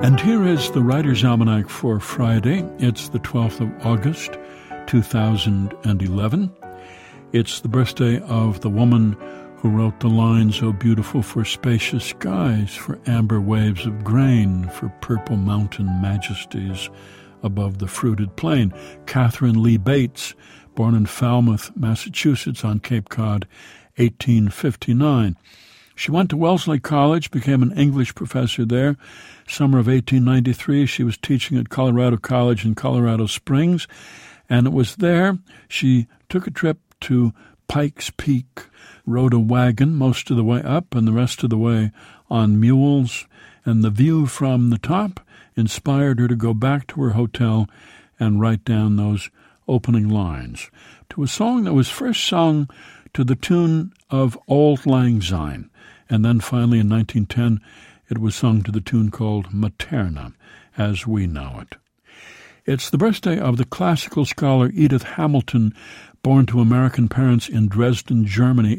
And here is the Writer's Almanac for Friday. It's the 12th of August, 2011. It's the birthday of the woman who wrote the lines, "Oh, beautiful for spacious skies, for amber waves of grain, for purple mountain majesties above the fruited plain." Catherine Lee Bates, born in Falmouth, Massachusetts on Cape Cod, 1859. She went to Wellesley College, became an English professor there. Summer of 1893, she was teaching at Colorado College in Colorado Springs, and it was there she took a trip to Pikes Peak, rode a wagon most of the way up and the rest of the way on mules, and the view from the top inspired her to go back to her hotel and write down those opening lines to a song that was first sung to the tune of Auld Lang Syne, and then finally in 1910 it was sung to the tune called Materna, as we know it. It's the birthday of the classical scholar Edith Hamilton, born to American parents in Dresden, Germany,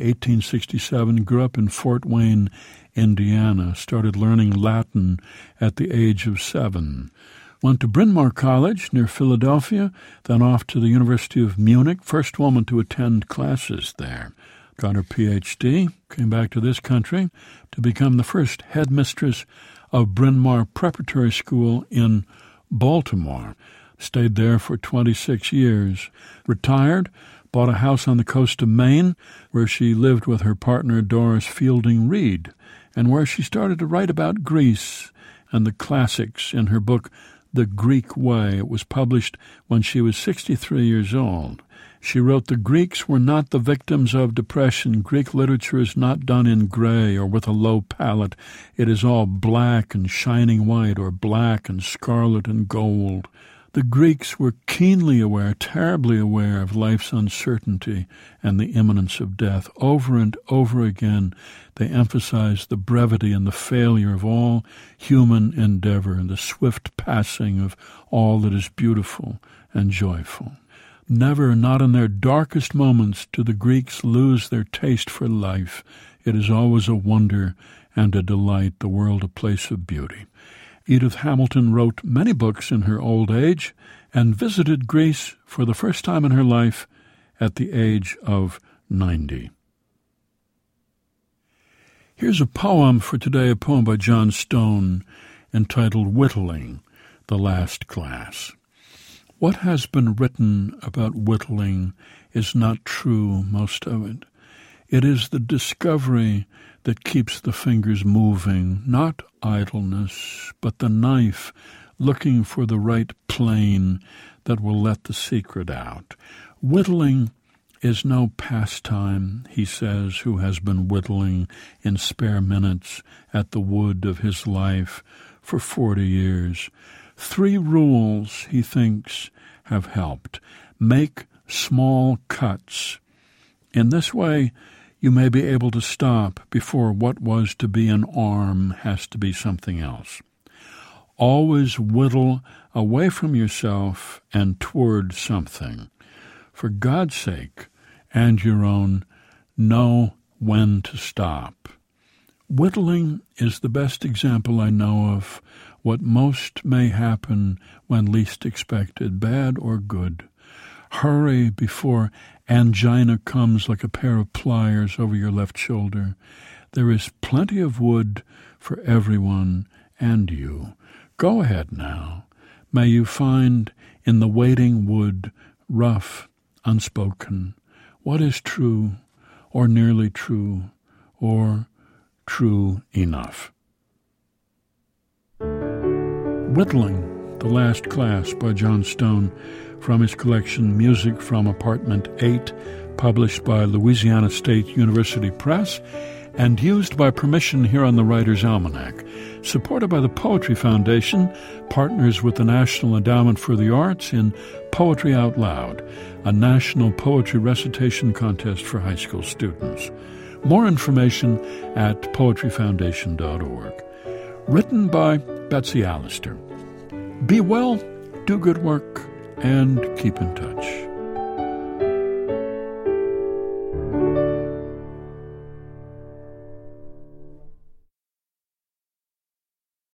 1867, grew up in Fort Wayne, Indiana, started learning Latin at the age of 7. Went to Bryn Mawr College near Philadelphia, then off to the University of Munich, first woman to attend classes there. Got her Ph.D., came back to this country to become the first headmistress of Bryn Mawr Preparatory School in Baltimore. Stayed there for 26 years. Retired, bought a house on the coast of Maine, where she lived with her partner Doris Fielding Reed, and where she started to write about Greece and the classics in her book, The Greek Way. It was published when she was 63 years old. She wrote, "The Greeks were not the victims of depression. Greek literature is not done in gray or with a low palette. It is all black and shining white, or black and scarlet and gold. The Greeks were keenly aware, terribly aware of life's uncertainty and the imminence of death. Over and over again, they emphasized the brevity and the failure of all human endeavor and the swift passing of all that is beautiful and joyful. Never, not in their darkest moments, do the Greeks lose their taste for life. It is always a wonder and a delight, the world a place of beauty." Edith Hamilton wrote many books in her old age and visited Greece for the first time in her life at the age of 90. Here's a poem for today, a poem by John Stone entitled "Whittling, the Last Class." What has been written about whittling is not true, most of it. It is the discovery that keeps the fingers moving, not idleness, but the knife looking for the right plane that will let the secret out. Whittling is no pastime, he says, who has been whittling in spare minutes at the wood of his life for 40 years. 3 rules, he thinks, have helped. Make small cuts. In this way, you may be able to stop before what was to be an arm has to be something else. Always whittle away from yourself and toward something. For God's sake and your own, know when to stop. Whittling is the best example I know of what most may happen when least expected, bad or good. Hurry before angina comes like a pair of pliers over your left shoulder. There is plenty of wood for everyone and you. Go ahead now. May you find in the waiting wood, rough, unspoken, what is true, or nearly true, or true enough. Whittling, the Last Class by John Stone, from his collection Music from Apartment 8, published by Louisiana State University Press, and used by permission here on the Writer's Almanac. Supported by the Poetry Foundation, partners with the National Endowment for the Arts in Poetry Out Loud, a national poetry recitation contest for high school students. More information at poetryfoundation.org. Written by Betsy Allister. Be well, do good work, and keep in touch.